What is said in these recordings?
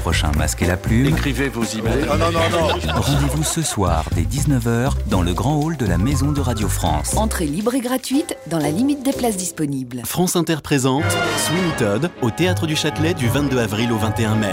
prochain Masque et la Plume. Écrivez vos emails. Non. Rendez-vous ce soir dès 19h dans le grand hall de la Maison de Radio France. Entrée libre et gratuite dans la limite des places disponibles. France Inter présente Sweeney Todd au Théâtre du Châtelet du 22 avril au 21 mai.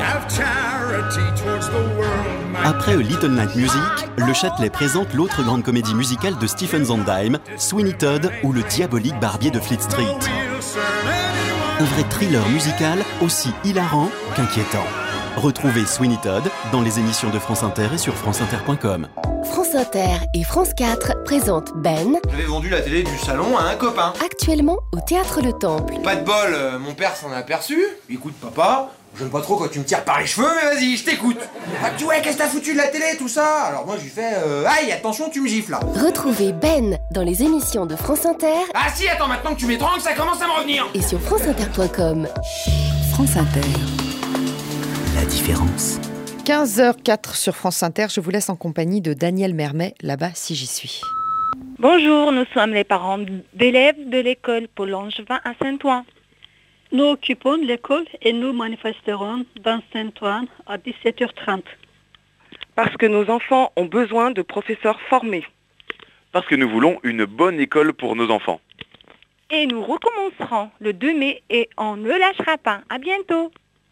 Après A Little Night Music, le Châtelet présente l'autre grande comédie musicale de Stephen Sondheim, Sweeney Todd ou le diabolique barbier de Fleet Street. Un vrai thriller musical aussi hilarant qu'inquiétant. Retrouvez Sweeney Todd dans les émissions de France Inter et sur franceinter.com. France Inter et France 4 présentent Ben. J'avais vendu la télé du salon à un copain. Actuellement au Théâtre Le Temple. Pas de bol, mon père s'en a aperçu. Écoute papa, j'aime pas trop quand tu me tires par les cheveux, mais vas-y, je t'écoute. Ah, tu ouais, qu'est-ce que t'as foutu de la télé, tout ça? Alors moi je lui fais aïe, attention, tu me gifles là. Retrouvez Ben dans les émissions de France Inter. Ah si, attends, maintenant que tu m'étrangles, ça commence à me revenir. Et sur franceinter.com. France Inter. La différence. 15h04 sur France Inter, je vous laisse en compagnie de Daniel Mermet, là-bas si j'y suis. Bonjour, nous sommes les parents d'élèves de l'école Paul Langevin à Saint-Ouen. Nous occupons l'école et nous manifesterons dans Saint-Ouen à 17h30. Parce que nos enfants ont besoin de professeurs formés. Parce que nous voulons une bonne école pour nos enfants. Et nous recommencerons le 2 mai et on ne lâchera pas. À bientôt.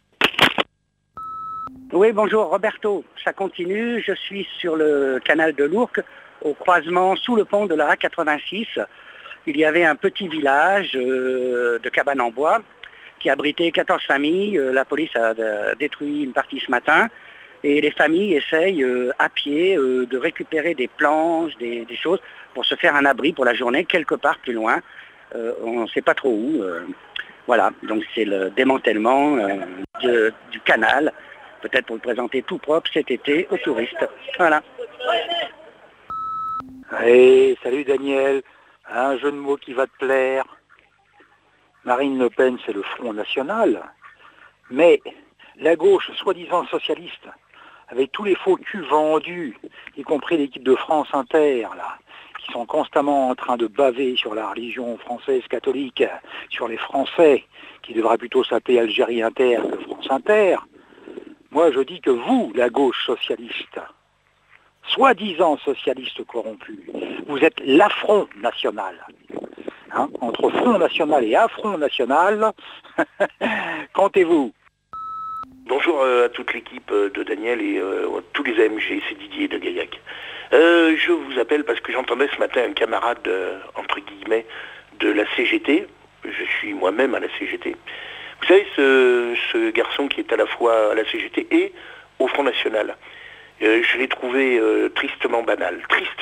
Oui, bonjour Roberto, ça continue, je suis sur le canal de l'Ourcq, au croisement sous le pont de la RA86. Il y avait un petit village de cabanes en bois qui abritait 14 familles. La police a détruit une partie ce matin et les familles essayent à pied de récupérer des planches, des choses pour se faire un abri pour la journée quelque part plus loin. On ne sait pas trop où. Voilà, donc c'est le démantèlement du canal. Peut-être pour le présenter tout propre cet été aux touristes. Voilà. Hey, salut Daniel. Un jeu de mots qui va te plaire. Marine Le Pen, c'est le Front National. Mais la gauche, soi-disant socialiste, avec tous les faux culs vendus, y compris l'équipe de France Inter, là, qui sont constamment en train de baver sur la religion française catholique, sur les Français, qui devraient plutôt s'appeler Algérie Inter que France Inter. Moi, je dis que vous, la gauche socialiste, soi-disant socialiste corrompu, vous êtes l'affront national. Hein, entre Front National et affront national, comptez-vous. Bonjour à toute l'équipe de Daniel et tous les AMG, c'est Didier de Gaillac. Je vous appelle parce que j'entendais ce matin un camarade, entre guillemets, de la CGT. Je suis moi-même à la CGT. Vous savez, ce garçon qui est à la fois à la CGT et au Front National, je l'ai trouvé tristement banal,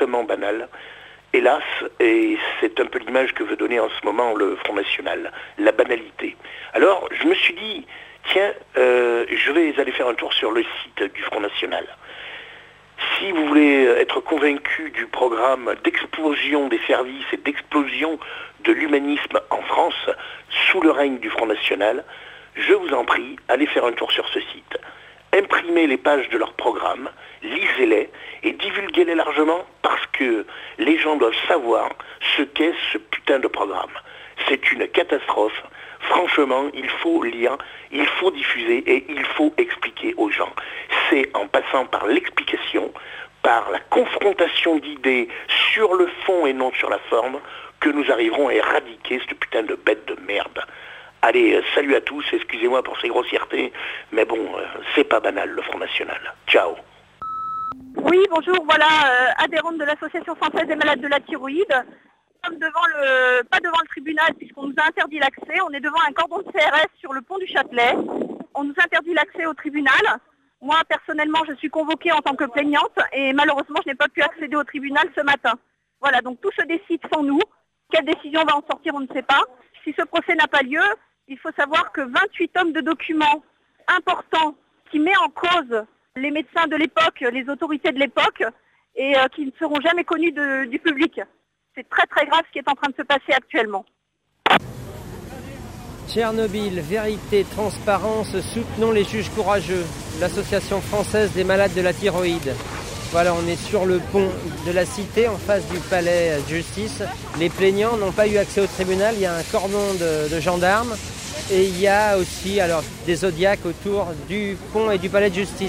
hélas, et c'est un peu l'image que veut donner en ce moment le Front National, la banalité. Alors, je me suis dit, tiens, je vais aller faire un tour sur le site du Front National. Si vous voulez être convaincu du programme d'explosion des services et d'explosion de l'humanisme en France, sous le règne du Front National, je vous en prie, allez faire un tour sur ce site. Imprimez les pages de leur programme, lisez-les et divulguez-les largement parce que les gens doivent savoir ce qu'est ce putain de programme. C'est une catastrophe. Franchement, il faut lire, il faut diffuser et il faut expliquer aux gens. C'est en passant par l'explication, par la confrontation d'idées sur le fond et non sur la forme, que nous arriverons à éradiquer cette putain de bête de merde. Allez, salut à tous, excusez-moi pour ces grossièretés, mais bon, c'est pas banal le Front National. Ciao. Oui, bonjour, voilà, adhérente de l'Association française des malades de la thyroïde. Nous sommes pas devant le tribunal puisqu'on nous a interdit l'accès, on est devant un cordon de CRS sur le pont du Châtelet. On nous interdit l'accès au tribunal. Moi, personnellement, je suis convoquée en tant que plaignante et malheureusement, je n'ai pas pu accéder au tribunal ce matin. Voilà, donc tout se décide sans nous. Quelle décision va en sortir, on ne sait pas. Si ce procès n'a pas lieu, il faut savoir que 28 tomes de documents importants qui met en cause les médecins de l'époque, les autorités de l'époque, et qui ne seront jamais connus du public. C'est très très grave ce qui est en train de se passer actuellement. Tchernobyl, vérité, transparence, soutenons les juges courageux, l'association française des malades de la thyroïde. Voilà, on est sur le pont de la Cité, en face du palais de justice. Les plaignants n'ont pas eu accès au tribunal, il y a un cordon de gendarmes. Et il y a aussi des zodiacs autour du pont et du palais de justice.